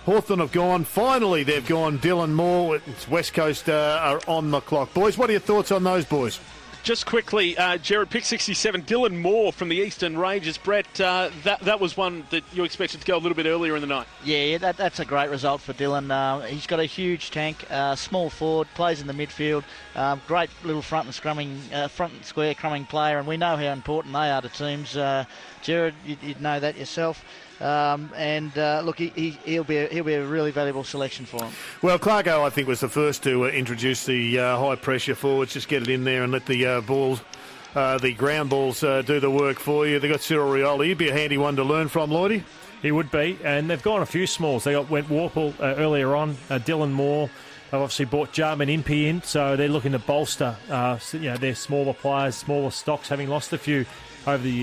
Hawthorn have gone. Finally, they've gone. Dylan Moore, West Coast are on the clock. Boys, what are your thoughts on those boys? Just quickly, Jared, pick 67, Dylan Moore from the Eastern Rangers. Brett, that was one that you expected to go a little bit earlier in the night. Yeah, that's a great result for Dylan. He's got a huge tank, small forward, plays in the midfield, great little front and square crumbing player, and we know how important they are to teams. Jared, you'd know that yourself. Look, he'll be a really valuable selection for him. Well, Clarko, I think, was the first to introduce the high pressure forwards. Just get it in there and let the the ground balls do the work for you. They got Cyril Rioli. He'd be a handy one to learn from, Lloydie. He would be, and they've gone a few smalls. They went Warple earlier on, Dylan Moore. They've obviously brought Jarman Impey in, so they're looking to bolster their smaller players, smaller stocks, having lost a few over the years.